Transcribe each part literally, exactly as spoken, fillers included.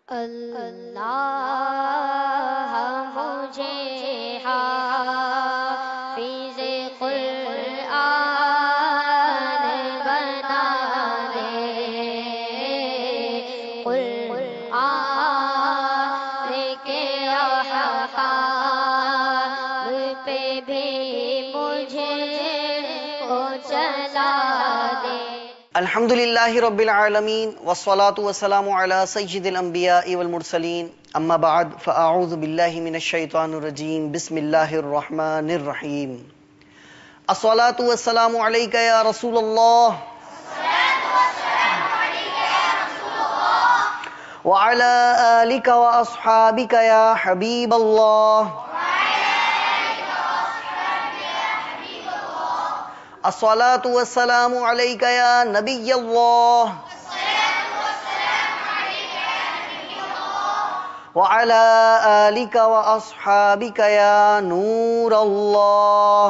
اللہ مجھے حافظ قرآن بنا دے، قرآن کے احکام پہ بھی مجھے کو چلا دے۔ الحمد للہ رب العالمین والصلاة والسلام علی سید الانبیاء والمرسلین، اما بعد فاعوذ باللہ من الشیطان الرجیم، بسم اللہ الرحمن الرحیم۔ الصلاة والسلام علیکہ یا رسول اللہ وعلی آلک واصحابک یا حبیب اللہ۔ الصلاة والسلام علیک یا نبی اللہ وعلی آلک واصحابک یا نور اللہ۔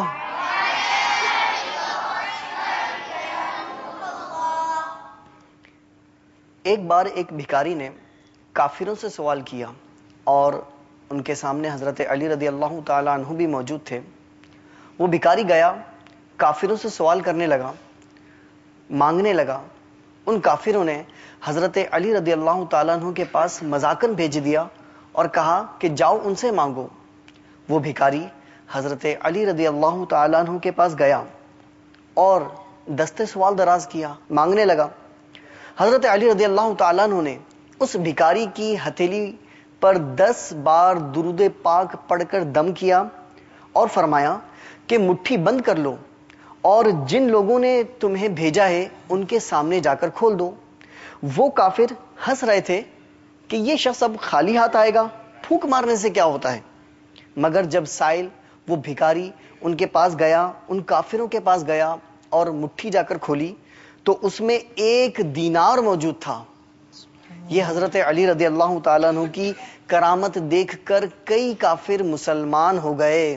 ایک بار ایک بھکاری نے کافروں سے سوال کیا اور ان کے سامنے حضرت علی رضی اللہ تعالیٰ عنہ بھی موجود تھے۔ وہ بھکاری گیا، کافروں سے سوال کرنے لگا، مانگنے لگا۔ ان کافروں نے حضرت علی رضی اللہ تعالیٰ عنہ کے پاس مذاقاً بھیج دیا اور کہا کہ جاؤ ان سے مانگو۔ وہ بھکاری حضرت علی رضی اللہ تعالیٰ عنہ کے پاس گیا اور دستے سوال دراز کیا، مانگنے لگا۔ حضرت علی رضی اللہ تعالیٰ عنہ نے اس بھکاری کی ہتھیلی پر دس بار درود پاک پڑھ کر دم کیا اور فرمایا کہ مٹھی بند کر لو اور جن لوگوں نے تمہیں بھیجا ہے ان کے سامنے جا کر کھول دو۔ وہ کافر ہنس رہے تھے کہ یہ شخص اب خالی ہاتھ آئے گا، پھونک مارنے سے کیا ہوتا ہے۔ مگر جب سائل وہ بھکاری ان کے پاس گیا، ان کافروں کے پاس گیا اور مٹھی جا کر کھولی تو اس میں ایک دینار موجود تھا۔ یہ حضرت علی رضی اللہ تعالیٰ عنہ کی کرامت دیکھ کر کئی کافر مسلمان ہو گئے۔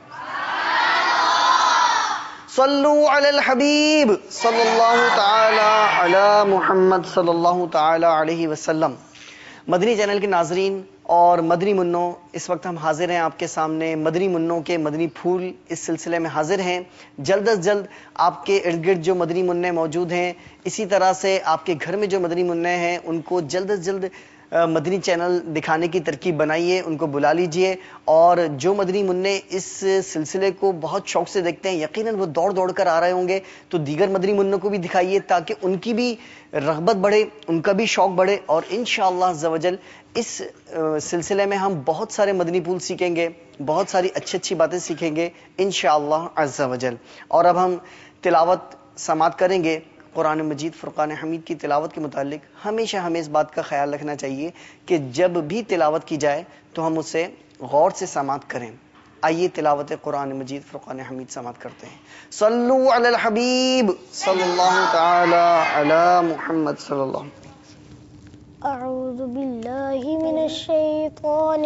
صلو علی الحبیب صلی اللہ تعالی علی محمد صلی اللہ تعالی علیہ وسلم۔ مدنی چینل کے ناظرین اور مدنی منوں، اس وقت ہم حاضر ہیں آپ کے سامنے، مدنی منوں کے مدنی پھول اس سلسلے میں حاضر ہیں۔ جلد از جلد آپ کے ارد گرد جو مدنی منع موجود ہیں، اسی طرح سے آپ کے گھر میں جو مدنی منع ہیں، ان کو جلد از جلد مدنی چینل دکھانے کی ترکیب بنائیے، ان کو بلا لیجئے۔ اور جو مدنی منع اس سلسلے کو بہت شوق سے دیکھتے ہیں، یقیناً وہ دوڑ دوڑ کر آ رہے ہوں گے، تو دیگر مدنی منوں کو بھی دکھائیے تاکہ ان کی بھی رغبت بڑھے، ان کا بھی شوق بڑھے، اور انشاءاللہ عز و جل اس سلسلے میں ہم بہت سارے مدنی پھول سیکھیں گے، بہت ساری اچھی اچھی باتیں سیکھیں گے انشاءاللہ عز و جل۔ اور اب ہم تلاوت سماعت کریں گے۔ قرآن مجید فرقان حمید کی تلاوت کے متعلق ہمیشہ ہمیں اس بات کا خیال رکھنا چاہیے کہ جب بھی تلاوت کی جائے تو ہم اسے غور سے سماعت کریں۔ آئیے تلاوت قرآن مجید فرقان حمید سماعت کرتے ہیں۔ صلو علی الحبیب صلی اللہ تعالی علی محمد صلی اللہ علیہ وسلم۔ اعوذ باللہ من الشیطان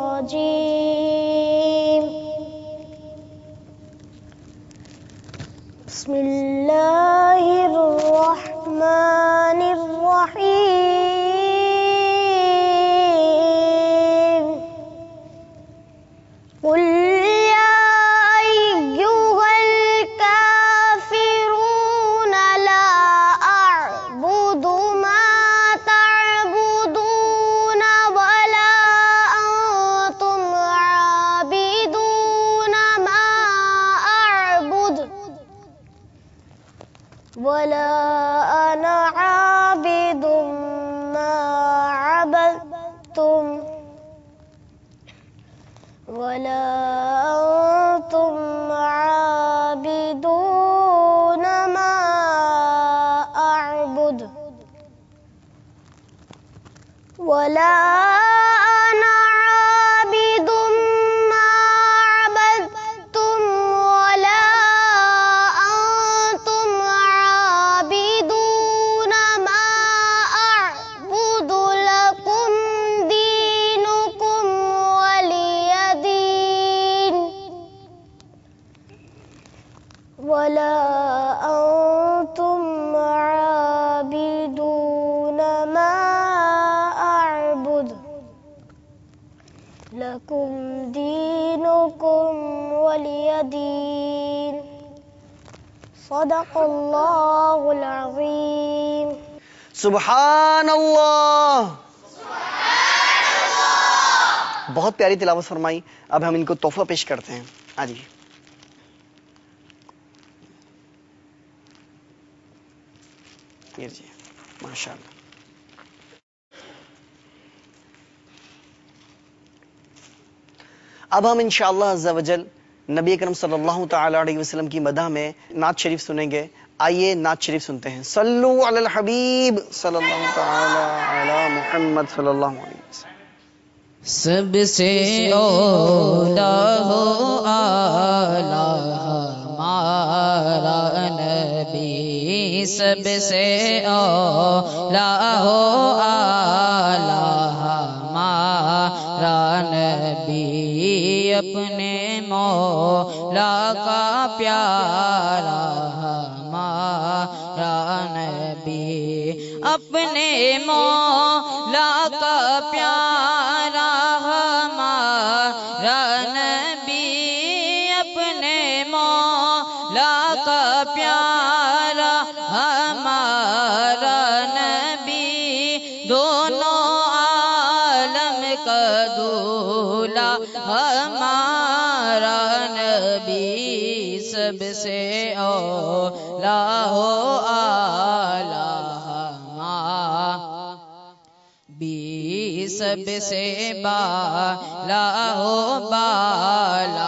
الرجیم، بسم اللہ الرحمن الرحیم۔ قل یا ایہا الکافرون لا اعبد ما تعبدون ولا انتم عابدون ما اعبد ولا انا عابد ما عبدتم ولا انتم عابدون ما اعبد ولا انا عابد ما عبدتم ولا انتم عابدون ما اعبد لكم دينكم ولي دين ولا أنتم عابدون ما أعبد لكم دينكم ولي دين صدق الله العظيم. سبحان اللہ. بہت پیاری تلاوت فرمائی. اب ہم ان کو تحفہ پیش کرتے ہیں. آ جی جی ماشاء اللہ. اب ہم انشاءاللہ عز و جل نبی اکرم صلی اللہ تعالی علیہ وسلم کی مدح میں نعت شریف سنیں گے. آئیے نعت شریف سنتے ہیں. صلو علی الحبیب صلی اللہ تعالی علی محمد صلی اللہ علیہ وسلم. سب سے اولا ہو اعلی ہمارا نبی، سب سے اولا ہو اعلی ہمارا نبی، اپنے مولا کا پیارا ہمارا نبی، اپنے مولا کا پیارا ہمارا نبی، اپنے مولا کا پیارا ہمارا نبی، دونوں عالم کا دولا ہمارا نبی، سب سے اولا ہو اعلی سب سے بالا ہو بالا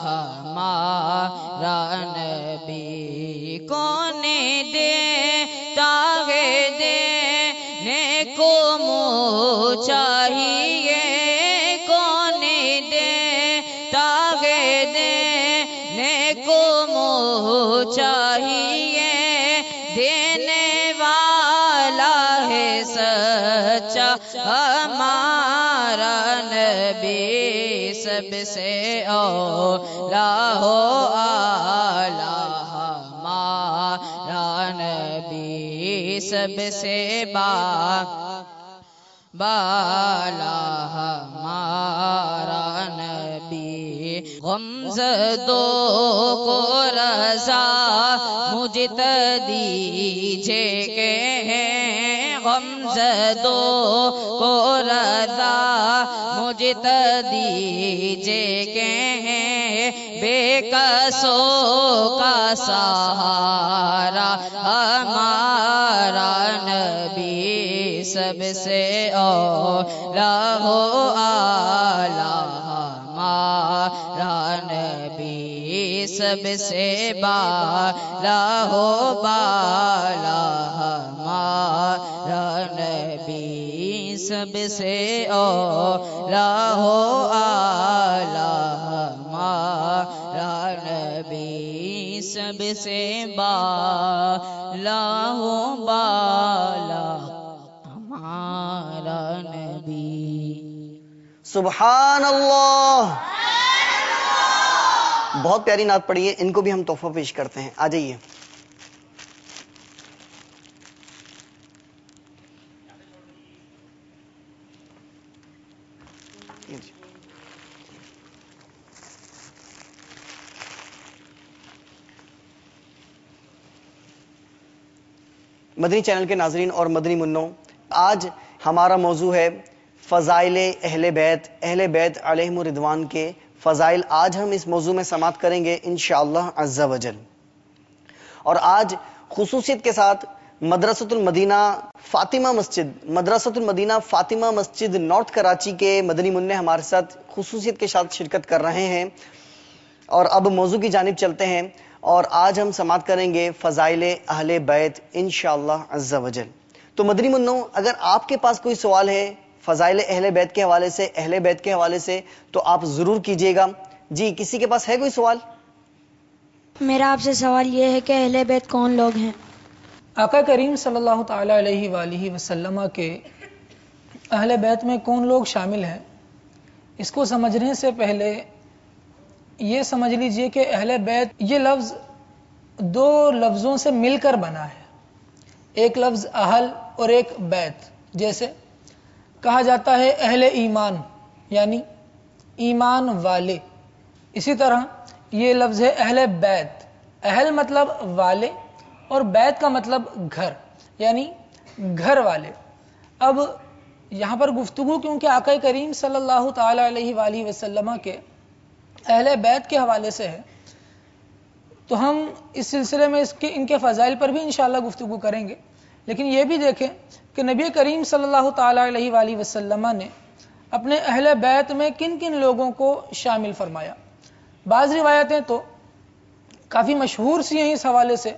ہمارا نبی، کون دیتا ہے دینے کو منہ چاہیے، کون دیتا ہے دینے کو منہ چاہیے، دینے والا ہے سچا ہمارا نبی، سب سے اولا ہو اعلی ہمارا نبی، سب سے با بالا ہمارا نبی، غمزدوں کو رضا مجتدی کہیں، غمزدوں کو رضا مجتدی کہیں، بے کسوں کا سہارا ہمارا نبی، سب سے اولا ہو اعلی ہمارا نبی، سب سے بالا ہو بالا ہمارا نبی، سب سے اولا ہو اعلی ہمارا نبی، سب سے بالا ہو بالا ہمارا نبی. سبحان اللہ. بہت پیاری نعت پڑھی ہے. ان کو بھی ہم تحفہ پیش کرتے ہیں. آ جائیے. مدنی چینل کے ناظرین اور مدنی منوں، آج ہمارا موضوع ہے فضائل اہل بیت، اہل بیت علیہم الرضوان کے فضائل. آج ہم اس موضوع میں سماعت کریں گے انشاءاللہ عز و جل. اور آج خصوصیت کے ساتھ مدرسۃ المدینہ فاطمہ مسجد مدرسۃ المدینہ فاطمہ مسجد نارتھ کراچی کے مدنی منع ہمارے ساتھ خصوصیت کے ساتھ شرکت کر رہے ہیں. اور اب موضوع کی جانب چلتے ہیں، اور آج ہم سماعت کریں گے فضائل اہل بیت انشاءاللہ عز و جل. تو مدنی منوں، اگر آپ کے پاس کوئی سوال ہے فضائل اہل بیت کے حوالے سے، اہل بیت کے حوالے سے، تو آپ ضرور کیجیے گا. جی کسی کے پاس ہے کوئی سوال؟ میرا آپ سے سوال یہ ہے کہ اہل بیت کون لوگ ہیں؟ آقا کریم صلی اللہ تعالی علیہ وآلہ وسلم کے اہل بیت میں کون لوگ شامل ہیں، اس کو سمجھنے سے پہلے یہ سمجھ لیجئے کہ اہل بیت یہ لفظ دو لفظوں سے مل کر بنا ہے. ایک لفظ اہل اور ایک بیت. جیسے کہا جاتا ہے اہل ایمان، یعنی ایمان والے. اسی طرح یہ لفظ ہے اہل بیت. اہل مطلب والے اور بیت کا مطلب گھر، یعنی گھر والے. اب یہاں پر گفتگو کیونکہ آقا کریم صلی اللہ تعالی علیہ وآلہ وسلم کے اہل بیت کے حوالے سے ہے، تو ہم اس سلسلے میں اس کے ان کے فضائل پر بھی انشاءاللہ گفتگو کریں گے. لیکن یہ بھی دیکھیں کہ نبی کریم صلی اللہ تعالی علیہ وآلہ وسلم نے اپنے اہل بیت میں کن کن لوگوں کو شامل فرمایا. بعض روایتیں تو کافی مشہور سی ہیں اس حوالے سے.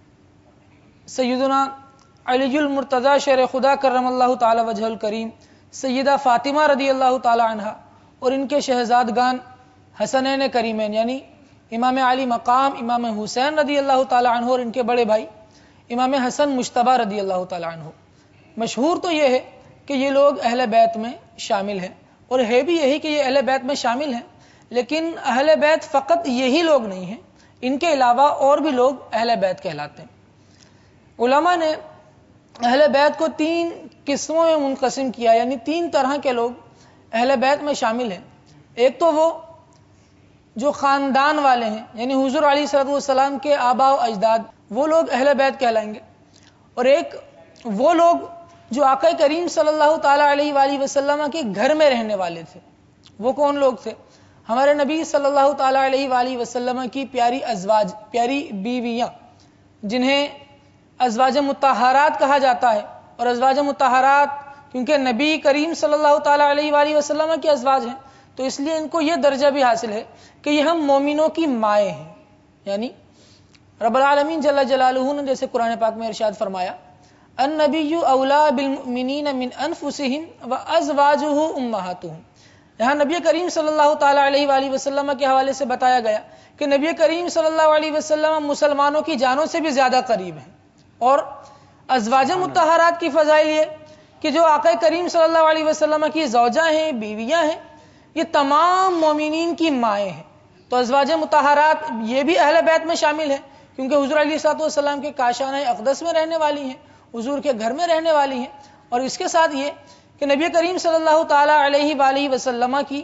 سیدنا علی المرتضی شیر خدا کرم اللہ تعالی وجہ الکریم، سیدہ فاطمہ رضی اللہ تعالی عنہا اور ان کے شہزادگان حسنین کریمین یعنی امام علی مقام امام حسین رضی اللہ تعالی عنہ اور ان کے بڑے بھائی امام حسن مجتبی رضی اللہ تعالی عنہ. مشہور تو یہ ہے کہ یہ لوگ اہل بیت میں شامل ہیں، اور ہے بھی یہی کہ یہ اہل بیت میں شامل ہیں. لیکن اہل بیت فقط یہی لوگ نہیں ہیں، ان کے علاوہ اور بھی لوگ اہل بیت کہلاتے ہیں. علماء نے اہل بیت کو تین قسموں میں منقسم کیا، یعنی تین طرح کے لوگ اہل بیت میں شامل ہیں. ایک تو وہ جو خاندان والے ہیں، یعنی حضور علیہ صلی اللہ والسلام کے آباء و اجداد، وہ لوگ اہل بیت کہلائیں گے. اور ایک وہ لوگ جو آقا کریم صلی اللہ تعالی علیہ وآلہ وسلم کے گھر میں رہنے والے تھے. وہ کون لوگ تھے؟ ہمارے نبی صلی اللہ تعالی علیہ وآلہ وسلم کی پیاری ازواج، پیاری بیویاں، جنہیں ازواج مطہرات کہا جاتا ہے. اور ازواج مطہرات کیونکہ نبی کریم صلی اللہ تعالی علیہ وآلہ وسلم کی ازواج ہیں، تو اس لیے ان کو یہ درجہ بھی حاصل ہے کہ یہ ہم مومنوں کی مائیں ہیں. یعنی رب العالمین جل جلالہ نے جیسے قرآن پاک میں ارشاد فرمایا، النبی اولا بالمؤمنین من انفسہم وازواجہ امہاتہم. یہاں نبی کریم صلی اللہ تعالی علیہ وآلہ وسلم کے حوالے سے بتایا گیا کہ نبی کریم صلی اللہ علیہ وسلم مسلمانوں کی جانوں سے بھی زیادہ قریب ہیں. اور ازواج مطہرات کی فضائل یہ کہ جو آقا کریم صلی اللہ علیہ وسلم کی زوجہ ہیں، بیویاں ہیں، یہ تمام مومنین کی مائیں ہیں. تو ازواج مطہرات یہ بھی اہل بیت میں شامل ہیں کیونکہ حضور علیہ الصلوۃ والسلام کے کاشانہ اقدس میں رہنے والی ہیں، حضور کے گھر میں رہنے والی ہیں. اور اس کے ساتھ یہ کہ نبی کریم صلی اللہ تعالی علیہ وآلہ وسلم کی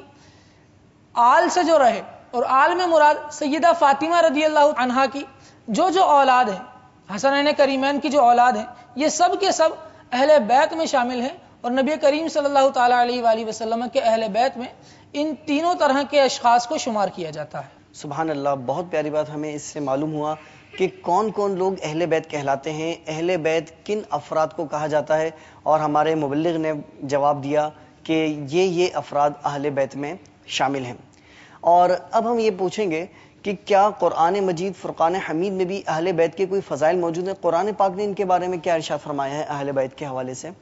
آل سے جو رہے، اور آل میں مراد سیدہ فاطمہ رضی اللہ عنہا کی جو جو اولاد ہیں، حسنین کریمین کی جو اولاد ہیں، یہ سب کے سب اہل بیت میں شامل ہیں. اور نبی کریم صلی اللہ تعالی علیہ وآلہ وسلم کے اہل بیت میں ان تینوں طرح کے اشخاص کو شمار کیا جاتا ہے. سبحان اللہ، بہت پیاری بات ہمیں اس سے معلوم ہوا کہ کون کون لوگ اہل بیت کہلاتے ہیں، اہل بیت کن افراد کو کہا جاتا ہے. اور ہمارے مبلغ نے جواب دیا کہ یہ یہ افراد اہل بیت میں شامل ہیں. اور اب ہم یہ پوچھیں گے کہ کیا قرآن مجید فرقان حمید میں بھی اہل بیت کے کوئی فضائل موجود ہیں؟ قرآن پاک نے ان کے بارے میں کیا ارشاد فرمایا ہے اہل بیت کے حوالے سے؟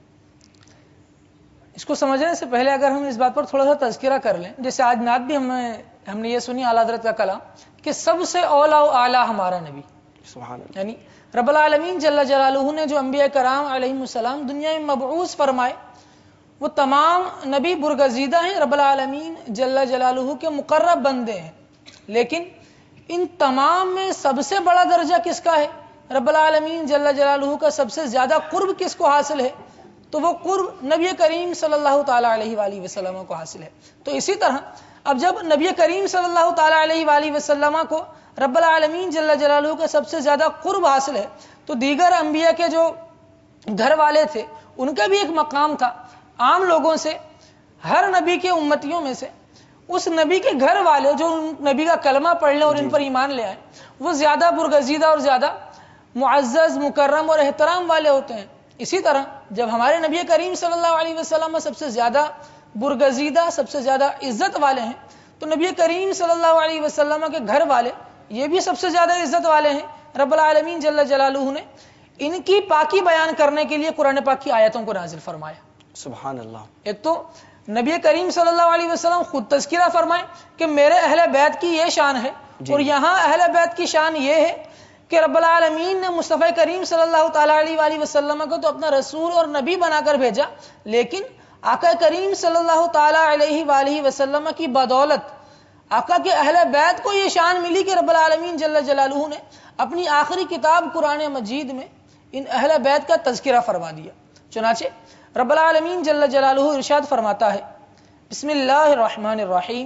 اس کو سمجھنے سے پہلے اگر ہم اس بات پر تھوڑا سا تذکرہ کر لیں، جیسے آج نعت بھی ہمیں ہم نے یہ سنی اعلیٰ حضرت کا کلام کہ سب سے اولا و اعلیٰ ہمارا نبی. سبحان اللہ. یعنی رب العالمین جل جلالہ نے جو انبیاء کرام علیہ السلام دنیا میں مبعوث فرمائے، وہ تمام نبی برگزیدہ ہیں، رب العالمین جل جلالہ کے مقرب بندے ہیں. لیکن ان تمام میں سب سے بڑا درجہ کس کا ہے؟ رب العالمین جل جلالہ کا سب سے زیادہ قرب کس کو حاصل ہے؟ تو وہ قرب نبی کریم صلی اللہ تعالی علیہ وآلہ وسلم کو حاصل ہے. تو اسی طرح اب جب نبی کریم صلی اللہ تعالی علیہ وآلہ وسلم کو رب العالمین جل جلالہ کا سب سے زیادہ قرب حاصل ہے، تو دیگر انبیاء کے جو گھر والے تھے ان کا بھی ایک مقام تھا. عام لوگوں سے، ہر نبی کے امتیوں میں سے اس نبی کے گھر والے جو نبی کا کلمہ پڑھ لیں اور ان پر ایمان لے آئے، وہ زیادہ برگزیدہ اور زیادہ معزز، مکرم اور احترام والے ہوتے ہیں. اسی طرح جب ہمارے نبی کریم صلی اللہ علیہ وسلم سب سے زیادہ برگزیدہ، سب سے زیادہ عزت والے ہیں، تو نبی کریم صلی اللہ علیہ وسلم کے گھر والے یہ بھی سب سے زیادہ عزت والے ہیں. رب العالمین جل جلالہ نے ان کی پاکی بیان کرنے کے لیے قرآن پاک کی آیتوں کو نازل فرمایا. سبحان اللہ. ایک تو نبی کریم صلی اللہ علیہ وسلم خود تذکرہ فرمائیں کہ میرے اہل بیت کی یہ شان ہے. جی. اور یہاں اہل بیت کی شان یہ ہے کہ رب العالمین نے مصطفیٰ کریم صلی اللہ تعالی علیہ وآلہ وسلم کو تو اپنا رسول اور نبی بنا کر بھیجا، لیکن آقا کریم صلی اللہ تعالی علیہ وآلہ وسلم کی بدولت آقا کے اہل بیت کو یہ شان ملی کہ رب العالمین جل جلالہ نے اپنی آخری کتاب قرآن مجید میں ان اہل بیت کا تذکرہ فرما دیا. چنانچہ رب العالمین جل جلالہ ارشاد فرماتا ہے بسم اللہ الرحمن الرحیم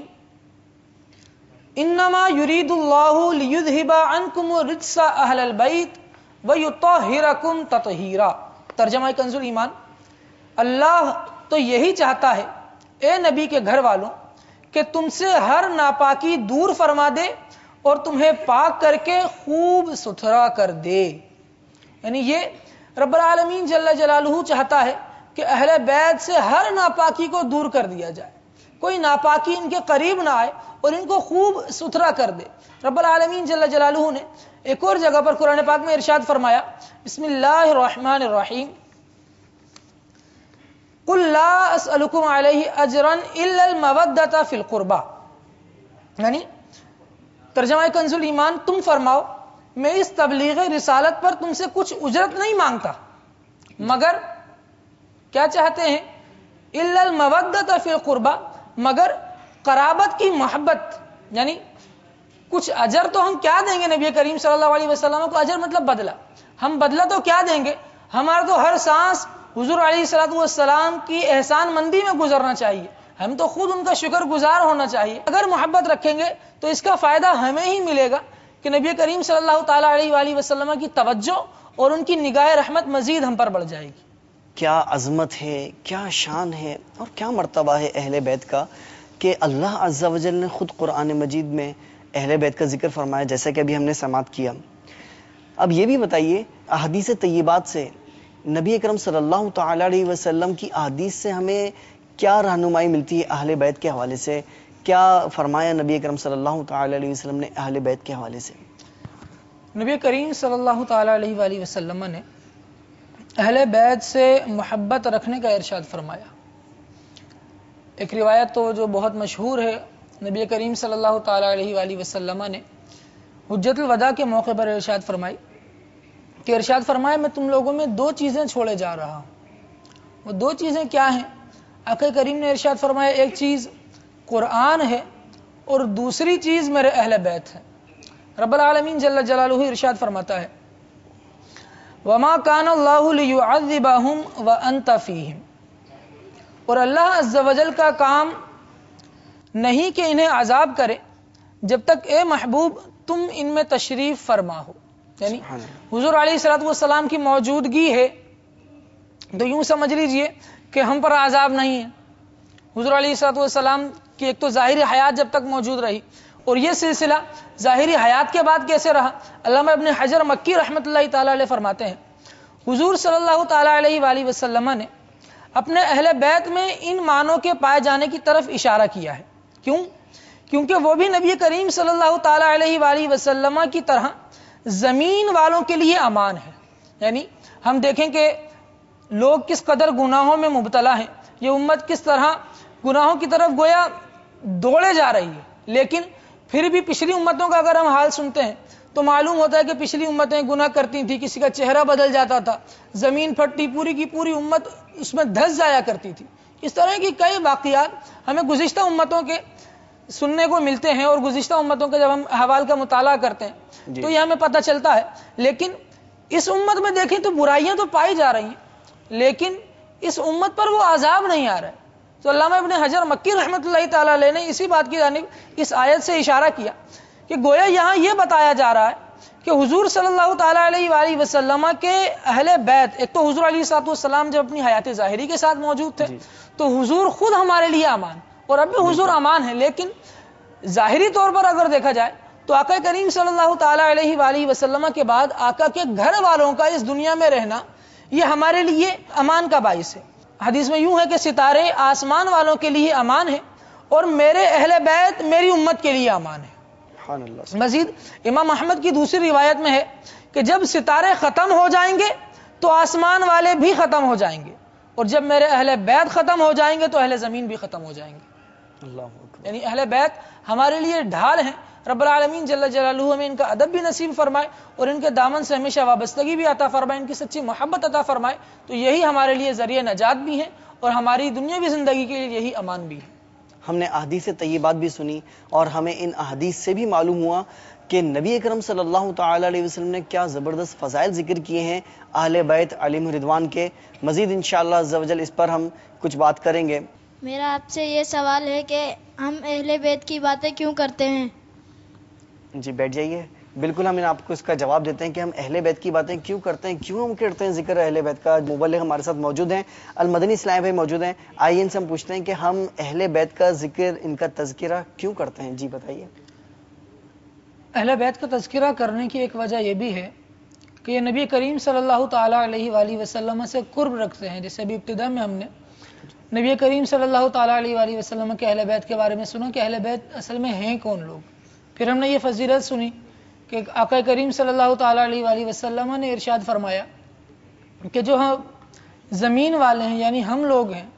انما یرید اللہ لیذہب عنکم الرجس اہل البیت ویطہرکم تطہیرا. ترجمہ کنز الایمان. اللہ تو یہی چاہتا ہے اے نبی کے گھر والوں کہ تم سے ہر ناپاکی دور فرما دے اور تمہیں پاک کر کے خوب ستھرا کر دے. یعنی یہ رب العالمین جل جلالہ چاہتا ہے کہ اہل بیت سے ہر ناپاکی کو دور کر دیا جائے, کوئی ناپاکی ان کے قریب نہ آئے اور ان کو خوب ستھرا کر دے. رب العالمین جل جلالہ نے ایک اور جگہ پر قرآن پاک میں ارشاد فرمایا بسم اللہ الرحمن الرحیم قل لا اسألکم علیہ اجرا الا المودۃ فی القربى. یعنی ترجمہ کنز الایمان, تم فرماؤ میں اس تبلیغ رسالت پر تم سے کچھ اجرت نہیں مانگتا مگر کیا چاہتے ہیں الا المودۃ فی القربى, مگر قرابت کی محبت. یعنی کچھ اجر تو ہم کیا دیں گے نبی کریم صلی اللہ علیہ وسلم کو, اجر مطلب بدلہ, ہم بدلہ تو کیا دیں گے, ہمارا تو ہر سانس حضور علیہ الصلوۃ والسلام کی احسان مندی میں گزرنا چاہیے, ہم تو خود ان کا شکر گزار ہونا چاہیے. اگر محبت رکھیں گے تو اس کا فائدہ ہمیں ہی ملے گا کہ نبی کریم صلی اللہ تعالی علیہ وآلہ وسلم کی توجہ اور ان کی نگاہ رحمت مزید ہم پر بڑھ جائے گی. کیا عظمت ہے, کیا شان ہے اور کیا مرتبہ ہے اہل بیت کا کہ اللہ عز و جل نے خود قرآن مجید میں اہل بیت کا ذکر فرمایا, جیسا کہ ابھی ہم نے سماعت کیا. اب یہ بھی بتائیے احادیث طیبات سے, نبی اکرم صلی اللہ تعالی علیہ وسلم کی احادیث سے ہمیں کیا رہنمائی ملتی ہے اہل بیت کے حوالے سے, کیا فرمایا نبی اکرم صلی اللہ تعالی علیہ وسلم نے اہل بیت کے حوالے سے؟ نبی کریم صلی اللہ تعالی علیہ وآلہ وسلم نے اہل بیت سے محبت رکھنے کا ارشاد فرمایا. ایک روایت تو جو بہت مشہور ہے, نبی کریم صلی اللہ تعالی علیہ وآلہ وسلم نے حجت الوداع کے موقع پر ارشاد فرمائی کہ ارشاد فرمایا میں تم لوگوں میں دو چیزیں چھوڑے جا رہا ہوں. وہ دو چیزیں کیا ہیں؟ آقا کریم نے ارشاد فرمایا ایک چیز قرآن ہے اور دوسری چیز میرے اہل بیت ہے. رب العالمین جل جلالہ ارشاد فرماتا ہے وما کان اللہ لیعذبہم وانت فیہم, اور اللہ عز و جل کا کام نہیں کہ انہیں عذاب کرے جب تک اے محبوب تم ان میں تشریف فرما ہو. یعنی حضور علیہ الصلوۃ والسلام کی موجودگی ہے تو یوں سمجھ لیجئے کہ ہم پر عذاب نہیں ہے. حضور علیہ الصلوۃ والسلام کی ایک تو ظاہری حیات جب تک موجود رہی, اور یہ سلسلہ ظاہری حیات کے بعد کیسے رہا, علامہ ابن حجر مکی رحمۃ اللہ تعالی علیہ فرماتے ہیں حضور صلی اللہ تعالی علیہ وآلہ وسلم نے اپنے اہل بیت میں ان معنوں کے پائے جانے کی طرف اشارہ کیا ہے. کیوں؟ کیونکہ وہ بھی نبی کریم صلی اللہ تعالی علیہ وآلہ وسلم کی طرح زمین والوں کے لیے امان ہے. یعنی ہم دیکھیں کہ لوگ کس قدر گناہوں میں مبتلا ہیں, یہ امت کس طرح گناہوں کی طرف گویا دوڑے جا رہی ہے, لیکن پھر بھی پچھلی امتوں کا اگر ہم حال سنتے ہیں تو معلوم ہوتا ہے کہ پچھلی امتیں گناہ کرتی تھیں, کسی کا چہرہ بدل جاتا تھا, زمین پھٹتی, پوری کی پوری امت اس میں دھس جایا کرتی تھی. اس طرح کی کئی واقعات ہمیں گزشتہ امتوں کے سننے کو ملتے ہیں, اور گزشتہ امتوں کا جب ہم احوال کا مطالعہ کرتے ہیں جی. تو یہ ہمیں پتہ چلتا ہے. لیکن اس امت میں دیکھیں تو برائیاں تو پائی جا رہی ہیں, لیکن اس امت پر وہ عذاب نہیں آ رہا ہے. تو علامہ ابن حجر مکی رحمۃ اللہ تعالی علیہ نے اسی بات کی جانب اس آیت سے اشارہ کیا کہ گویا یہاں یہ بتایا جا رہا ہے کہ حضور صلی اللہ تعالی علیہ وآلہ وسلم کے اہل بیت, ایک تو حضور علیہ الصلوۃ والسلام جب اپنی حیات ظاہری کے ساتھ موجود تھے جی. تو حضور خود ہمارے لیے امان, اور اب بھی حضور امان ہے, لیکن ظاہری طور پر اگر دیکھا جائے تو آقا کریم صلی اللہ تعالی علیہ وآلہ وسلم کے بعد آقا کے گھر والوں کا اس دنیا میں رہنا یہ ہمارے لیے امان کا باعث ہے. حدیث میں یوں ہے کہ ستارے آسمان والوں کے لیے امان ہے اور میرے اہل بیت میری امت کے لیے امان ہے. مزید امام احمد کی دوسری روایت میں ہے کہ جب ستارے ختم ہو جائیں گے تو آسمان والے بھی ختم ہو جائیں گے, اور جب میرے اہل بیت ختم ہو جائیں گے تو اہل زمین بھی ختم ہو جائیں گے. اللہ یعنی اہل بیت ہمارے لیے ڈھال ہیں. رب العالمین جل جلالہ ہمیں ان کا ادب بھی نصیب فرمائے اور ان کے دامن سے ہمیشہ وابستگی بھی عطا فرمائے, ان کی سچی محبت عطا فرمائے. تو یہی ہمارے لیے ذریعہ نجات بھی ہے اور ہماری دنیاوی زندگی کے لیے یہی امان بھی ہے. ہم نے احادیث طیبات بھی سنی اور ہمیں ان احادیث سے بھی معلوم ہوا کہ نبی اکرم صلی اللہ تعالی علیہ وسلم نے کیا زبردست فضائل ذکر کیے ہیں اہل بیت علیہم رضوان کے. مزید انشاءاللہ عز و جل اس پر ہم کچھ بات کریں گے. میرا آپ سے یہ سوال ہے کہ ہم اہل بیت کی باتیں کیوں کرتے ہیں؟ جی بیٹھ جائیے. بالکل ہم آپ کو اس کا جواب دیتے ہیں کہ ہم اہل بیت کی باتیں کیوں کرتے ہیں, کیوں ہم کرتے ہیں ذکر اہل بیت کا. مبلغ ہمارے ساتھ موجود ہیں, المدنی اسلام بھائی موجود ہیں. آئیے ان سے ہم پوچھتے ہیں کہ ہم اہل بیت کا ذکر, ان کا تذکرہ کیوں کرتے ہیں. جی بتائیے. اہل بیت کا تذکرہ کرنے کی ایک وجہ یہ بھی ہے کہ یہ نبی کریم صلی اللہ تعالیٰ علیہ وآلہ وسلم سے قرب رکھتے ہیں. جیسے ابھی ابتدا میں ہم نے نبی کریم صلی اللہ تعالیٰ علیہ وآلہ وسلم کے اہل بیت کے بارے میں سنا کہ اہل بیت اصل میں ہیں کون لوگ. پھر ہم نے یہ فضیلت سنی کہ آقا کریم صلی اللہ تعالیٰ علیہ وآلہ وسلم نے ارشاد فرمایا کہ جو ہم زمین والے ہیں یعنی ہم لوگ ہیں,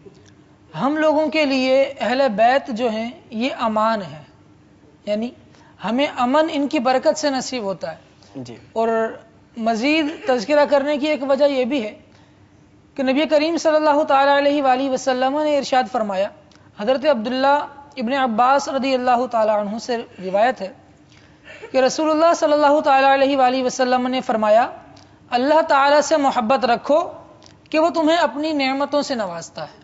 ہم لوگوں کے لیے اہل بیت جو ہیں یہ امان ہے, یعنی ہمیں امن ان کی برکت سے نصیب ہوتا ہے. جی. اور مزید تذکرہ کرنے کی ایک وجہ یہ بھی ہے کہ نبی کریم صلی اللہ تعالیٰ علیہ وآلہ وسلم نے ارشاد فرمایا, حضرت عبداللہ ابن عباس رضی اللہ تعالیٰ عنہ سے روایت ہے کہ رسول اللہ صلی اللہ تعالیٰ علیہ وآلہ وسلم نے فرمایا, اللہ تعالیٰ سے محبت رکھو کہ وہ تمہیں اپنی نعمتوں سے نوازتا ہے.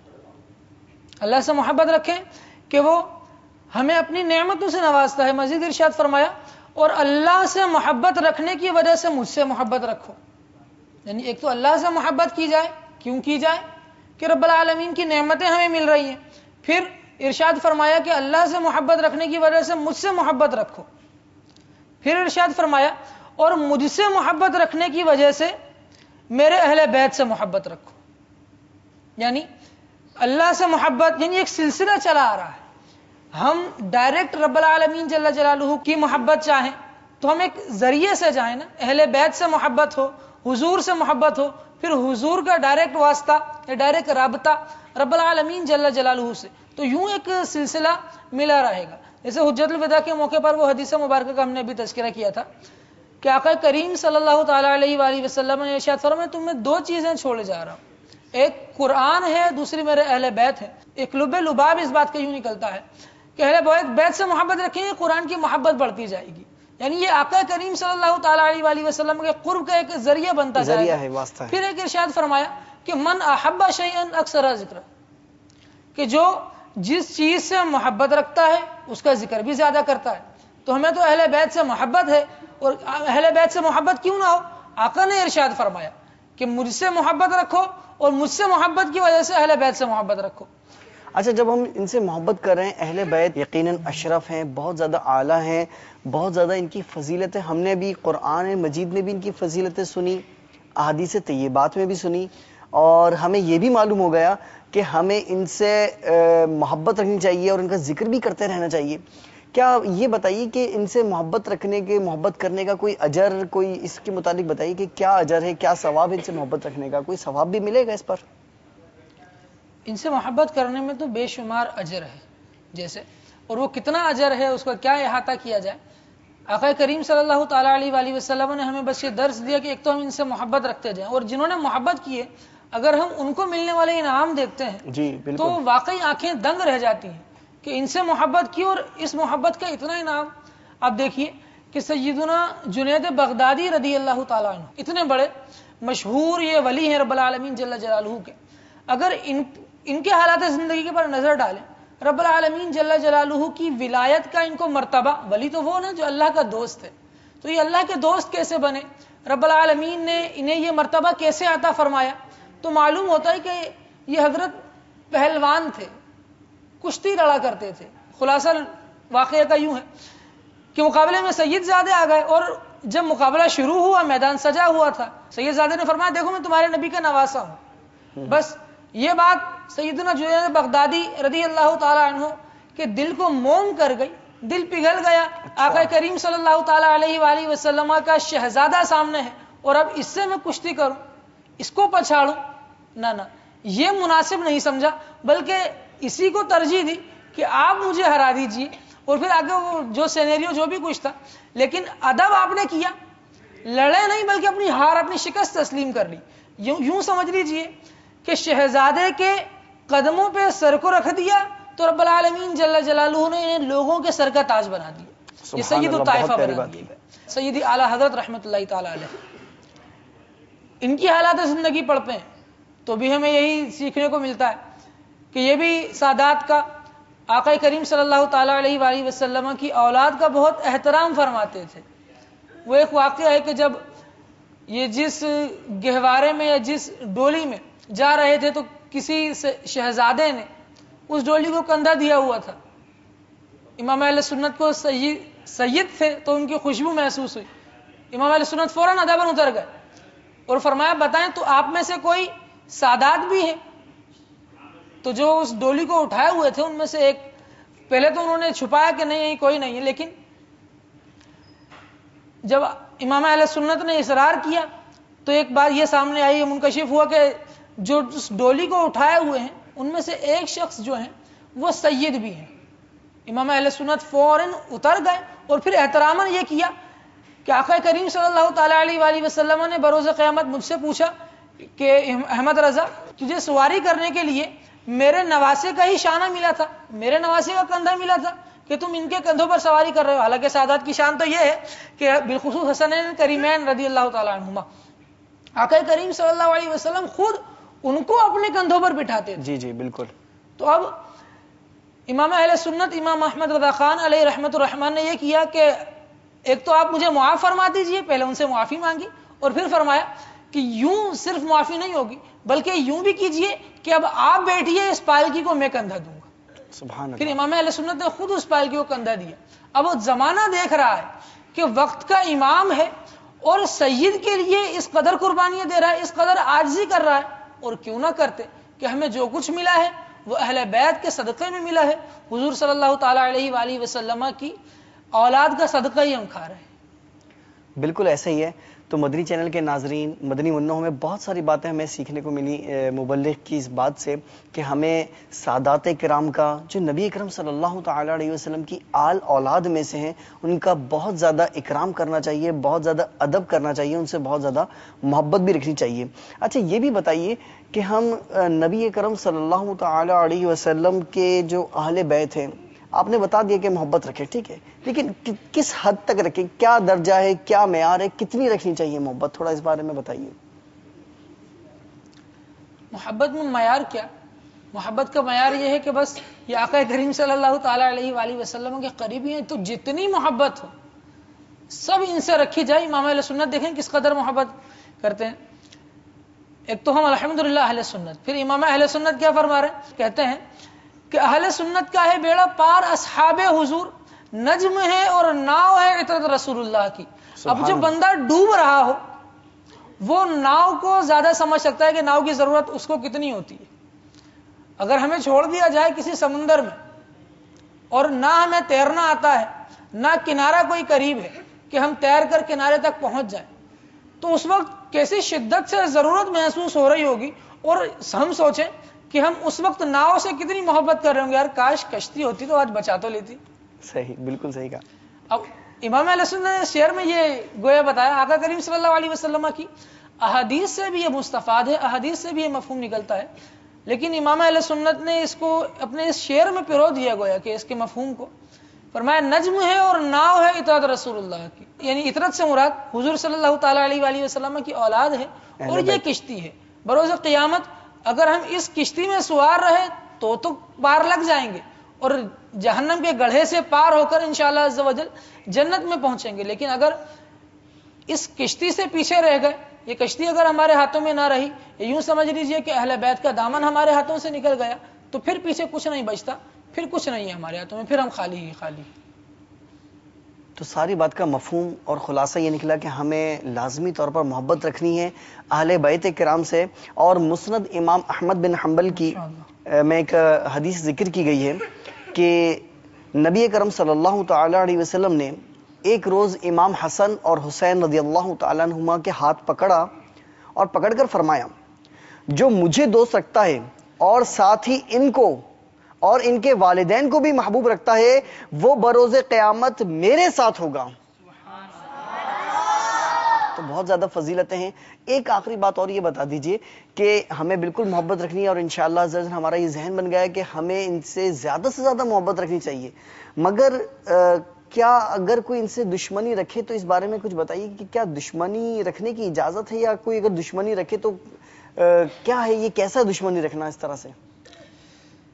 اللہ سے محبت رکھیں کہ وہ ہمیں اپنی نعمتوں سے نوازتا ہے. مزید ارشاد فرمایا, اور اللہ سے محبت رکھنے کی وجہ سے مجھ سے محبت رکھو. یعنی ایک تو اللہ سے محبت کی جائے, کیوں کی جائے کہ رب العالمین کی نعمتیں ہمیں مل رہی ہیں. پھر ارشاد فرمایا کہ اللہ سے محبت رکھنے کی وجہ سے مجھ سے محبت رکھو. پھر ارشاد فرمایا اور مجھ سے محبت رکھنے کی وجہ سے میرے اہل بیت سے محبت رکھو. یعنی اللہ سے محبت یعنی ایک سلسلہ چلا آ رہا ہے. ہم ڈائریکٹ رب العالمین جل جلالہ کی محبت چاہیں تو ہم ایک ذریعے سے جائیں نا, اہل بیت سے محبت ہو, حضور سے محبت ہو, پھر حضور کا ڈائریکٹ واسطہ یا ڈائریکٹ رابطہ رب العالمین جل جلالہ سے, تو یوں ایک سلسلہ ملا رہے گا. جیسے حجت الوداع کے موقع پر وہ حدیث مبارکہ کا ہم نے ابھی تذکرہ کیا تھا کہ آقا کریم صلی اللہ تعالیٰ علیہ وآلہ وسلم نے ارشاد فرمایا, تمہیں دو چیزیں چھوڑے جا رہا ہوں, ایک قرآن ہے, دوسری میرے اہل بیت ہے. ایک لب لباب اس بات کا یوں نکلتا ہے کہ اہل بیت بیت سے محبت رکھیں گے, قرآن کی محبت بڑھتی جائے گی. یعنی یہ آقا کریم صلی اللہ تعالیٰ علیہ وآلہ وسلم کے قرب کا ایک ذریعہ بنتا جائے ذریعہ ہے, واسطہ ہے. پھر ایک ارشاد فرمایا کہ من احب شیئا اکثر ذکر, کہ جو جس چیز سے محبت رکھتا ہے اس کا ذکر بھی زیادہ کرتا ہے. تو ہمیں تو اہل بیت سے محبت ہے, اور اہل بیت سے محبت کیوں نہ ہو. آقا نے ارشاد فرمایا کہ مجھ سے محبت رکھو اور مجھ سے محبت کی وجہ سے اہل بیت سے محبت رکھو. اچھا, جب ہم ان سے محبت کر رہے ہیں, اہل بیت یقیناً اشرف ہیں, بہت زیادہ اعلیٰ ہیں, بہت زیادہ ان کی فضیلتیں ہم نے بھی قرآن مجید میں بھی ان کی فضیلتیں سنی, احادیث طیبات میں بھی سنی, اور ہمیں یہ بھی معلوم ہو گیا کہ ہمیں ان سے محبت رکھنی چاہیے اور ان کا ذکر بھی کرتے رہنا چاہیے. کیا یہ بتائیے کہ ان سے محبت رکھنے کے, محبت کرنے کا کوئی اجر, کوئی اس کے متعلق بتائیے کہ کیا اجر ہے, کیا ثواب ہے ان سے محبت رکھنے کا, کوئی ثواب بھی ملے گا اس پر؟ ان سے محبت کرنے میں تو بے شمار اجر ہے جیسے, اور وہ کتنا اجر ہے اس کا کیا احاطہ کیا جائے. آقا کریم صلی اللہ تعالیٰ علیہ وآلہ وسلم نے ہمیں بس یہ درس دیا کہ ایک تو ہم ان سے محبت رکھتے جائیں, اور جنہوں نے محبت کی ہے اگر ہم ان کو ملنے والے انعام دیکھتے ہیں جی بالکل, تو واقعی آنکھیں دنگ رہ جاتی ہیں کہ ان سے محبت کی اور اس محبت کا اتنا انعام. آپ دیکھیے کہ سیدنا جنید بغدادی رضی اللہ تعالیٰ عنہ اتنے بڑے مشہور یہ ولی ہیں رب العالمین جل جلالہ کے, اگر ان ان کے حالات زندگی کے پر نظر ڈالیں, رب العالمین جل جلالہ کی ولایت کا ان کو مرتبہ, ولی تو وہ نا جو اللہ کا دوست ہے, تو یہ اللہ کے دوست کیسے بنے, رب العالمین نے انہیں یہ مرتبہ کیسے عطا فرمایا. تو معلوم ہوتا ہے کہ یہ حضرت پہلوان تھے, کشتی لڑا کرتے تھے. خلاصہ واقعہ کا یوں ہے کہ مقابلے میں سید زادے آ گئے, اور جب مقابلہ شروع ہوا میدان سجا ہوا تھا, سید زادے نے فرمایا دیکھو میں تمہارے نبی کا نواسا ہوں. بس یہ بات سیدنا جنید بغدادی رضی اللہ تعالیٰ عنہ کے دل کو موم کر گئی, دل پگھل گیا. آقا کریم صلی اللہ تعالیٰ علیہ وآلہ وسلم کا شہزادہ سامنے ہے اور اب اس سے میں کشتی کروں, اس کو پچھاڑوں, نہ نہ یہ مناسب نہیں سمجھا, بلکہ اسی کو ترجیح دی کہ آپ مجھے ہرا دیجیے. اور پھر آگے وہ جو سینیریو جو بھی کچھ تھا, لیکن ادب آپ نے کیا, لڑے نہیں بلکہ اپنی ہار, اپنی شکست تسلیم کر لی. یوں یوں سمجھ لیجیے کہ شہزادے کے قدموں پہ سر کو رکھ دیا تو رب العالمین جل جلالہ نے انہیں لوگوں کے سر کا تاج بنا دیا. یہ سید الطائفہ بنا دیا, سیدی اعلیٰ حضرت رحمۃ اللہ تعالی علیہ. ان کی حالات زندگی پڑھتے ہیں تو بھی ہمیں یہی سیکھنے کو ملتا ہے کہ یہ بھی سادات کا، آقا کریم صلی اللہ تعالیٰ علیہ وآلہ وسلم کی اولاد کا بہت احترام فرماتے تھے. وہ ایک واقعہ ہے کہ جب یہ جس گہوارے میں یا جس ڈولی میں جا رہے تھے تو کسی شہزادے نے اس ڈولی کو کندھا دیا ہوا تھا. امام اہل سنت کو سید سید تھے تو ان کی خوشبو محسوس ہوئی. امام اہل سنت فوراً ادب اتر گئے اور فرمایا بتائیں تو آپ میں سے کوئی سادات بھی ہے؟ تو جو اس ڈولی کو اٹھائے ہوئے تھے ان میں سے ایک، پہلے تو انہوں نے چھپایا کہ نہیں کوئی نہیں ہے، لیکن جب امام اہل سنت نے اصرار کیا تو ایک بات یہ سامنے آئی، منکشف ہوا کہ جو اس ڈولی کو اٹھائے ہوئے ہیں ان میں سے ایک شخص جو ہیں وہ سید بھی ہیں. امام اہل سنت فوراً اتر گئے اور پھر احتراماً یہ کیا کہ آقا کریم صلی اللہ تعالیٰ علیہ وآلہ وسلم نے بروز قیامت مجھ سے پوچھا کہ احمد رضا تجھے سواری کرنے کے لیے میرے نواسے کا ہی شانہ ملا تھا، میرے نواسے کا کندھا ملا تھا کہ تم ان کے کندھوں پر سواری کر رہے ہو. حالانکہ سادات کی شان تو یہ ہے کہ بالخصوص حسنین کریمین رضی اللہ تعالیٰ عنہما آقا کریم صلی اللہ علیہ وسلم خود ان کو اپنے کندھوں پر بٹھاتے تھے. جی جی بالکل. تو اب امام اہل سنت امام احمد رضا خان علیہ رحمت الرحمن نے یہ کیا کہ ایک تو آپ مجھے معاف فرما دیجئے، پہلے ان سے معافی مانگی اور پھر فرمایا کہ یوں صرف معافی نہیں ہوگی بلکہ یوں بھی کیجئے کہ اب آپ بیٹھیے اس پالکی کو میں کندھا دوں گا. سبحان اللہ. پھر امام اہل سنت نے خود اس پالکی کو کندھا دیا. اب وہ زمانہ دیکھ رہا ہے کہ وقت کا امام ہے اور سید کے لیے اس قدر قربانیاں دے رہا ہے، اس قدر عاجزی کر رہا ہے، اور کیوں نہ کرتے کہ ہمیں جو کچھ ملا ہے وہ اہل بیت کے صدقے میں ملا ہے، حضور صلی اللہ تعالیٰ علیہ وآلہ وسلم کی اولاد کا صدقہ ہی ہم کھا رہے ہیں. بالکل ایسا ہی ہے. تو مدنی چینل کے ناظرین، مدنی منوں میں بہت ساری باتیں ہمیں سیکھنے کو ملی مبلغ کی اس بات سے کہ ہمیں سادات کرام کا، جو نبی اکرم صلی اللہ تعالیٰ علیہ وسلم کی آل اولاد میں سے ہیں، ان کا بہت زیادہ اکرام کرنا چاہیے، بہت زیادہ ادب کرنا چاہیے، ان سے بہت زیادہ محبت بھی رکھنی چاہیے. اچھا یہ بھی بتائیے کہ ہم نبی اکرم صلی اللہ تعالیٰ علیہ وسلم کے جو اہل بیت ہیں، آپ نے بتا دیا کہ محبت رکھیں، ٹھیک ہے، لیکن کس حد تک رکھیں؟ کیا درجہ ہے، کیا معیار ہے، کتنی رکھنی چاہیے محبت؟ تھوڑا اس بارے میں بتائیے. محبت میں معیار کیا؟ محبت کا معیار یہ ہے کہ بس یہ آقا کریم صلی اللہ تعالیٰ علیہ وآلہ وسلم کے قریبی ہیں تو جتنی محبت ہو سب ان سے رکھی جائے. امام اہل سنت دیکھیں کس قدر محبت کرتے ہیں. ایک تو ہم الحمدللہ اہل سنت، پھر امام اہل سنت کیا فرما رہے ہیں؟ کہتے ہیں کہ اہل سنت کا ہے بیڑا پار اصحاب حضور، نجم ہے اور ناؤ ہے عطرت رسول اللہ کی. اب جو بندہ ڈوب رہا ہو وہ ناؤ کو زیادہ سمجھ سکتا ہے کہ ناؤ کی ضرورت اس کو کتنی ہوتی ہے. اگر ہمیں چھوڑ دیا جائے کسی سمندر میں اور نہ ہمیں تیرنا آتا ہے، نہ کنارہ کوئی قریب ہے کہ ہم تیر کر کنارے تک پہنچ جائیں، تو اس وقت کیسی شدت سے ضرورت محسوس ہو رہی ہوگی. اور ہم سوچیں کہ ہم اس وقت ناؤ سے کتنی محبت کر رہے ہوں گے، یار کاش کشتی ہوتی تو آج بچا تو لیتی. صحیح، بالکل صحیح کہا. اب امام علیہ السلام نے شعر میں یہ گویا بتایا، آقا کریم صلی اللہ علیہ وسلم کی احادیث سے بھی یہ مستفاد ہے، احادیث سے بھی یہ مفہوم نکلتا ہے، لیکن امام اہل سنت نے اس کو اپنے اس شعر میں پرو دیا گویا کہ اس کے مفہوم کو. فرمایا نجم ہے اور ناؤ ہے اطاعت رسول اللہ کی، یعنی اطرت سے مراد حضور صلی اللہ تعالیٰ علیہ وآلہ وسلم کی اولاد ہے اور یہ کشتی ہے. بروز قیامت اگر ہم اس کشتی میں سوار رہے تو تو پار لگ جائیں گے اور جہنم کے گڑھے سے پار ہو کر انشاءاللہ عز و جل جنت میں پہنچیں گے. لیکن اگر اس کشتی سے پیچھے رہ گئے، یہ کشتی اگر ہمارے ہاتھوں میں نہ رہی، یوں سمجھ لیجئے کہ اہل بیت کا دامن ہمارے ہاتھوں سے نکل گیا، تو پھر پیچھے کچھ نہیں بچتا، پھر کچھ نہیں ہے ہمارے ہاتھوں میں، پھر ہم خالی ہی خالی. تو ساری بات کا مفہوم اور خلاصہ یہ نکلا کہ ہمیں لازمی طور پر محبت رکھنی ہے اہل بیت کرام سے. اور مسند امام احمد بن حنبل کی میں ایک حدیث ذکر کی گئی ہے کہ نبی کرم صلی اللہ تعالی علیہ وسلم نے ایک روز امام حسن اور حسین رضی اللہ تعالیٰ عنہما کے ہاتھ پکڑا اور پکڑ کر فرمایا، جو مجھے دوست رکھتا ہے اور ساتھ ہی ان کو اور ان کے والدین کو بھی محبوب رکھتا ہے وہ بروز قیامت میرے ساتھ ہوگا. تو بہت زیادہ فضیلتیں ہیں. ایک آخری بات اور یہ بتا دیجئے کہ ہمیں بالکل محبت رکھنی ہے، اور انشاءاللہ عز و جل ہمارا یہ ذہن بن گیا ہے کہ ہمیں ان سے زیادہ سے زیادہ محبت رکھنی چاہیے. مگر کیا اگر کوئی ان سے دشمنی رکھے تو اس بارے میں کچھ بتائیے کہ کیا دشمنی رکھنے کی اجازت ہے، یا کوئی اگر دشمنی رکھے تو کیا ہے، یہ کیسا دشمنی رکھنا اس طرح سے؟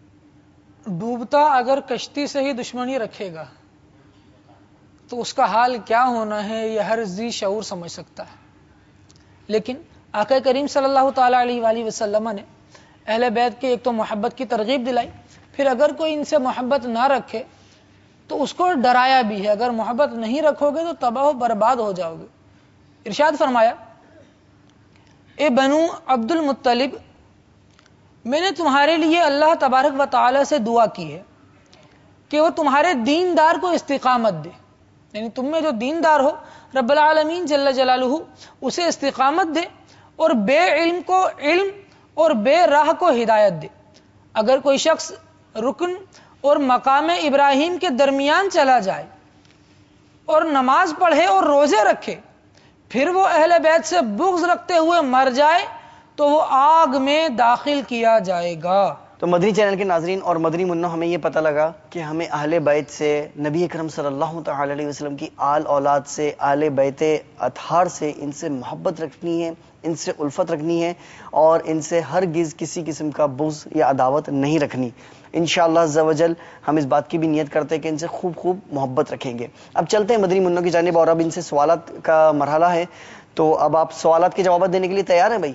ڈوبتا اگر کشتی سے ہی دشمنی رکھے گا تو اس کا حال کیا ہونا ہے یہ ہر ذی شعور سمجھ سکتا ہے. لیکن آقا کریم صلی اللہ تعالی علیہ وآلہ وسلم نے اہل بیت کے ایک تو محبت کی ترغیب دلائی، پھر اگر کوئی ان سے محبت نہ رکھے تو اس کو ڈرایا بھی ہے، اگر محبت نہیں رکھو گے تو تباہ و برباد ہو جاؤ گے. ارشاد فرمایا، اے بنو عبد المطلب، میں نے تمہارے لیے اللہ تبارک و تعالی سے دعا کی ہے کہ وہ تمہارے دیندار کو استقامت دے، یعنی تم میں جو دیندار ہو رب العالمین جل جلالہ اسے استقامت دے، اور بے علم کو علم اور بے راہ کو ہدایت دے. اگر کوئی شخص رکن اور مقام ابراہیم کے درمیان چلا جائے اور نماز پڑھے اور روزے رکھے، پھر وہ اہل بیت سے بغض رکھتے ہوئے مر جائے تو وہ آگ میں داخل کیا جائے گا. تو مدنی چینل کے ناظرین اور مدنی منوں، ہمیں یہ پتہ لگا کہ ہمیں اہل بیت سے، نبی اکرم صلی اللہ تعالی علیہ وسلم کی آل اولاد سے، اہل بیت اطہار سے، ان سے محبت رکھنی ہے، ان سے الفت رکھنی ہے، اور ان سے ہرگز کسی قسم کا بغض یا عداوت نہیں رکھنی. انشاءاللہ عز و جل ہم اس بات کی بھی نیت کرتے ہیں کہ ان سے خوب خوب محبت رکھیں گے. اب چلتے ہیں مدنی منوں کی جانب، اور اب ان سے سوالات کا مرحلہ ہے. تو اب آپ سوالات کے جوابات دینے کے لیے تیار ہیں بھائی؟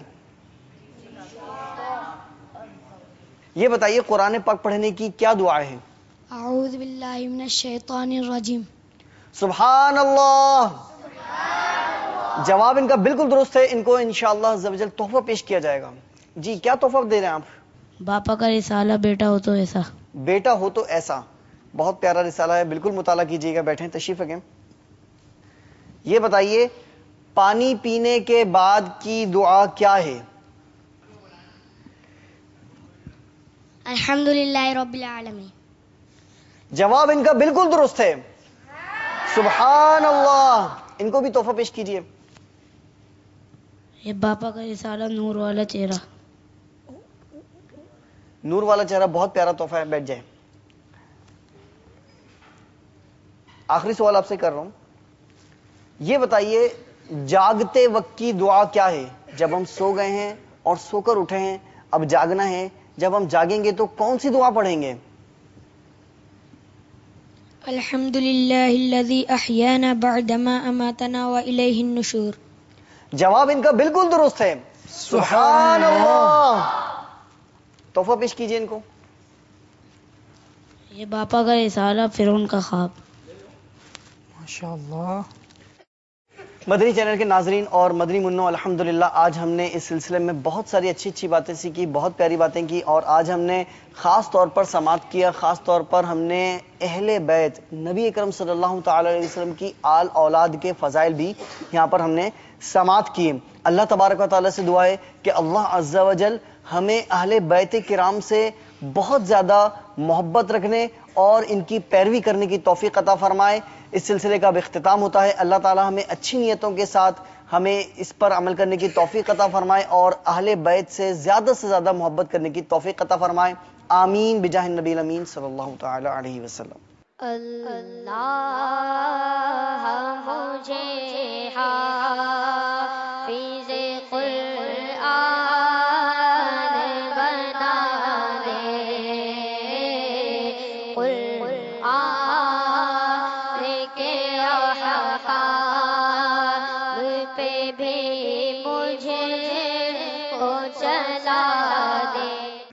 یہ بتائیے قرآن پاک پڑھنے کی کیا دعا ہے؟ اعوذ باللہ من الشیطان الرجیم. سبحان اللہ. جواب ان کا بالکل درست ہے. ان کو انشاءاللہ عز و جل تحفہ پیش کیا جائے گا. جی کیا تحفہ دے رہے ہیں آپ؟ باپا کا رسالہ، بیٹا ہو تو ایسا. بیٹا ہو تو ایسا، بہت پیارا رسالہ ہے، بالکل مطالعہ کیجیے گا. بیٹھیں، تشریف رکھیں. یہ بتائیے پانی پینے کے بعد کی دعا کیا ہے؟ الحمدللہ رب العالمین. جواب ان کا بالکل درست ہے. سبحان اللہ. ان کو بھی تحفہ پیش کیجیے. یہ باپا کا رسالہ، نور والا چہرہ. نور والا چہرہ بہت پیارا تحفہ ہے. بیٹھ جائیں. آخری سوال آپ سے کر رہا ہوں. یہ بتائیے جاگتے وقت کی دعا کیا ہے؟ جب ہم سو گئے ہیں اور سو کر اٹھے ہیں، اب جاگنا ہے، جب ہم جاگیں گے تو کون سی دعا پڑھیں گے؟ الحمدللہ الذی احیانا بعدما اماتنا والیہ النشور. جواب ان کا بالکل درست ہے. سبحان اللہ. تحفہ پیش کیجئے ان کو. یہ باپا کا رسالہ، فرعون کا خواب. ماشاءاللہ. مدنی چینل کے ناظرین اور مدنی منوں، الحمدللہ آج ہم نے اس سلسلے میں بہت ساری اچھی اچھی باتیں سیکھی، بہت پیاری باتیں کی، اور آج ہم نے خاص طور پر سماعت کیا. خاص طور پر ہم نے اہل بیت نبی اکرم صلی اللہ تعالی علیہ وسلم کی آل اولاد کے فضائل بھی یہاں پر ہم نے سماعت کیے. اللہ تبارک و تعالیٰ سے دعا ہے کہ اللہ عز و جل ہمیں اہل بیت کرام سے بہت زیادہ محبت رکھنے اور ان کی پیروی کرنے کی توفیق عطا فرمائے. اس سلسلے کا اب اختتام ہوتا ہے. اللہ تعالیٰ ہمیں اچھی نیتوں کے ساتھ ہمیں اس پر عمل کرنے کی توفیق عطا فرمائے اور اہل بیت سے زیادہ سے زیادہ محبت کرنے کی توفیق عطا فرمائے. آمین بجاہ النبی الامین صلی اللہ تعالی علیہ وسلم. اللہ مجھے